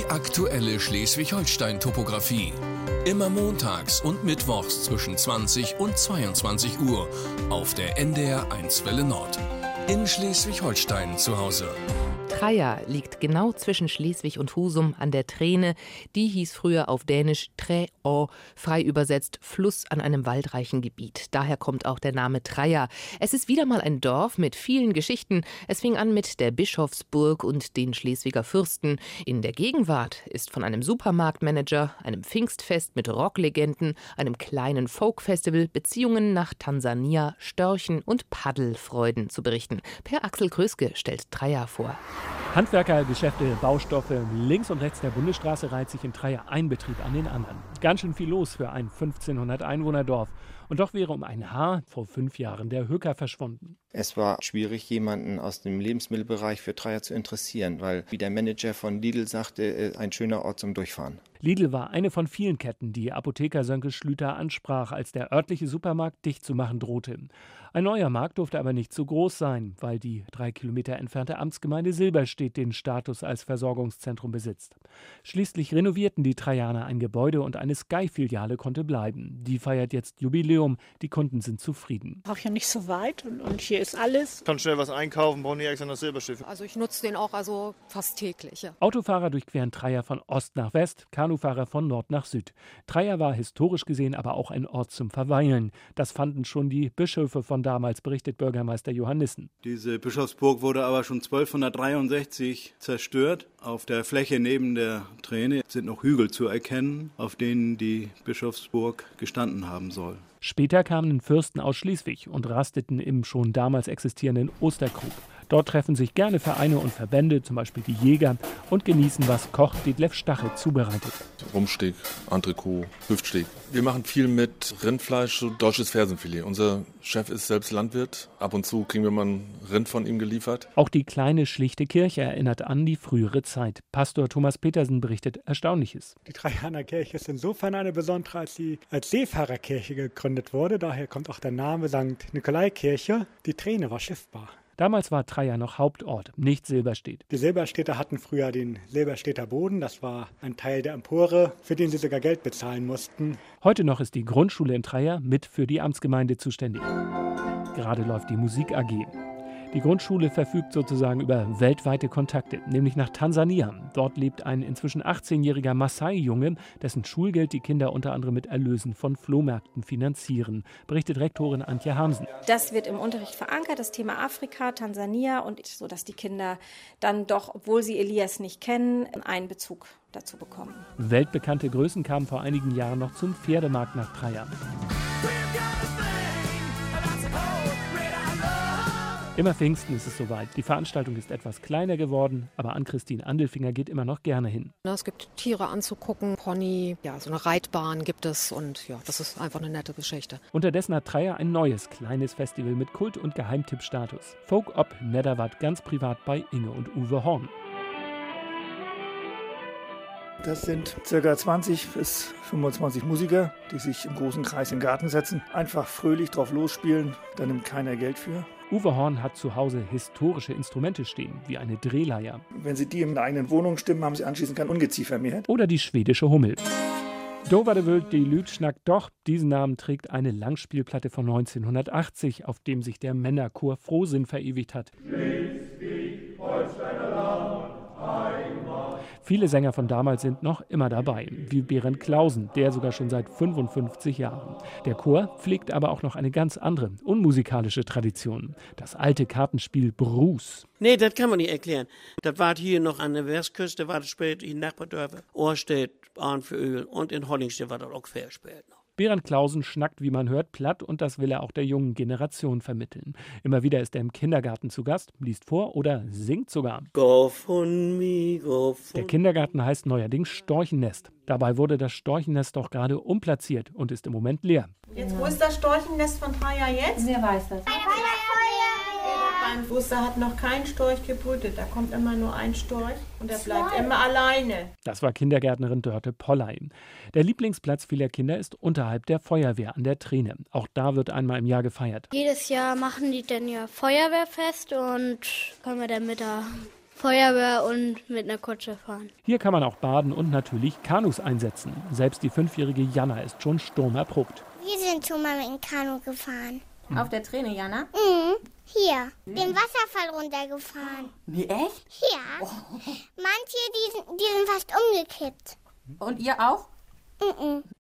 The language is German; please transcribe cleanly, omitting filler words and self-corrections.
Die aktuelle Schleswig-Holstein-Topographie. Immer montags und mittwochs zwischen 20 und 22 Uhr auf der NDR 1 Welle Nord. In Schleswig-Holstein zu Hause. Treia liegt genau zwischen Schleswig und Husum an der Treene. Die hieß früher auf Dänisch Træ, frei übersetzt Fluss an einem waldreichen Gebiet. Daher kommt auch der Name Treia. Es ist wieder mal ein Dorf mit vielen Geschichten. Es fing an mit der Bischofsburg und den Schleswiger Fürsten. In der Gegenwart ist von einem Supermarktmanager, einem Pfingstfest mit Rocklegenden, einem kleinen Folkfestival, Beziehungen nach Tansania, Störchen und Paddelfreuden zu berichten. Per Axel Kröske stellt Treia vor. Handwerker, Geschäfte, Baustoffe. Links und rechts der Bundesstraße reiht sich in Treia ein Betrieb an den anderen. Ganz schön viel los für ein 1500 Einwohnerdorf. Und doch wäre um ein Haar vor 5 Jahren der Höcker verschwunden. Es war schwierig, jemanden aus dem Lebensmittelbereich für Treia zu interessieren, weil, wie der Manager von Lidl sagte, ein schöner Ort zum Durchfahren. Lidl war eine von vielen Ketten, die Apotheker Sönke Schlüter ansprach, als der örtliche Supermarkt dicht zu machen drohte. Ein neuer Markt durfte aber nicht zu groß sein, weil die 3 Kilometer entfernte Amtsgemeinde Silberstedt den Status als Versorgungszentrum besitzt. Schließlich renovierten die Treianer ein Gebäude und eine Sky-Filiale konnte bleiben. Die feiert jetzt Jubiläum, die Kunden sind zufrieden. Auch ja nicht so weit und hier ist alles. Kann schnell was einkaufen, brauche nicht extra nach Silberstedt. Also ich nutze den auch fast täglich. Ja. Autofahrer durchqueren Treia von Ost nach West, Kanufahrer von Nord nach Süd. Treia war historisch gesehen aber auch ein Ort zum Verweilen. Das fanden schon die Bischöfe von damals, berichtet Bürgermeister Johannissen. Diese Bischofsburg wurde aber schon 1263 zerstört. Auf der Fläche neben der Treene sind noch Hügel zu erkennen, auf denen die Bischofsburg gestanden haben soll. Später kamen Fürsten aus Schleswig und rasteten im schon damals existierenden Osterkrug. Dort treffen sich gerne Vereine und Verbände, zum Beispiel die Jäger, und genießen, was Koch Detlef Stache zubereitet. Rumpsteak, Entrecot, Hüftsteak. Wir machen viel mit Rindfleisch, so deutsches Fersenfilet. Unser Chef ist selbst Landwirt. Ab und zu kriegen wir mal ein Rind von ihm geliefert. Auch die kleine, schlichte Kirche erinnert an die frühere Zeit. Pastor Thomas Petersen berichtet Erstaunliches. Die Treianer Kirche ist insofern eine besondere, als sie als Seefahrerkirche gegründet wurde. Daher kommt auch der Name St. Nikolaikirche. Die Treene war schiffbar. Damals war Treia noch Hauptort, nicht Silberstedt. Die Silberstädter hatten früher den Silberstädter Boden. Das war ein Teil der Empore, für den sie sogar Geld bezahlen mussten. Heute noch ist die Grundschule in Treia mit für die Amtsgemeinde zuständig. Gerade läuft die Musik AG. Die Grundschule verfügt sozusagen über weltweite Kontakte, nämlich nach Tansania. Dort lebt ein inzwischen 18-jähriger Maasai-Junge, dessen Schulgeld die Kinder unter anderem mit Erlösen von Flohmärkten finanzieren, berichtet Rektorin Antje Hansen. Das wird im Unterricht verankert, das Thema Afrika, Tansania, und so, dass die Kinder dann doch, obwohl sie Elias nicht kennen, einen Bezug dazu bekommen. Weltbekannte Größen kamen vor einigen Jahren noch zum Pferdemarkt nach Treia. Immer Pfingsten ist es soweit. Die Veranstaltung ist etwas kleiner geworden, aber Ann-Christine Andelfinger geht immer noch gerne hin. Es gibt Tiere anzugucken, Pony, ja, so eine Reitbahn gibt es und ja, das ist einfach eine nette Geschichte. Unterdessen hat Treia ein neues kleines Festival mit Kult- und Geheimtippstatus. Folk ob Nedderwart, ganz privat bei Inge und Uwe Horn. Das sind ca. 20 bis 25 Musiker, die sich im großen Kreis in den Garten setzen, einfach fröhlich drauf losspielen, da nimmt keiner Geld für. Uwe Horn hat zu Hause historische Instrumente stehen, wie eine Drehleier. Wenn Sie die in der eigenen Wohnung stimmen, haben Sie anschließend kein Ungeziefer mehr. Oder die schwedische Hummel. Doverdewild, die Lüd schnackt doch. Diesen Namen trägt eine Langspielplatte von 1980, auf dem sich der Männerchor Frohsinn verewigt hat. Viele Sänger von damals sind noch immer dabei, wie Berend Clausen, der sogar schon seit 55 Jahren. Der Chor pflegt aber auch noch eine ganz andere, unmusikalische Tradition. Das alte Kartenspiel Bruce. Nee, das kann man nicht erklären. Das war hier noch an der Westküste, war das später in Nachbardörfer, Ohrstedt, Arnföhl und in Hollingstedt war das auch sehr spät noch. Berend Clausen schnackt, wie man hört, platt, und das will er auch der jungen Generation vermitteln. Immer wieder ist er im Kindergarten zu Gast, liest vor oder singt sogar. Go von me, go von. Der Kindergarten heißt neuerdings Storchennest. Dabei wurde das Storchennest doch gerade umplatziert und ist im Moment leer. Jetzt, wo ist das Storchennest von Treia jetzt? Wer weiß das? Beim Buster hat noch kein Storch gebrütet. Da kommt immer nur ein Storch und er bleibt immer alleine. Das war Kindergärtnerin Dörte Polley. Der Lieblingsplatz vieler Kinder ist unterhalb der Feuerwehr an der Treene. Auch da wird einmal im Jahr gefeiert. Jedes Jahr machen die dann ja Feuerwehrfest und können wir dann mit der Feuerwehr und mit einer Kutsche fahren. Hier kann man auch baden und natürlich Kanus einsetzen. Selbst die 5-jährige Jana ist schon sturmerprobt. Wir sind schon mal mit dem Kanu gefahren. Auf der Träne, Jana? Hier, den Wasserfall runtergefahren. Nee, echt? Ja. Manche, die sind fast umgekippt. Und ihr auch?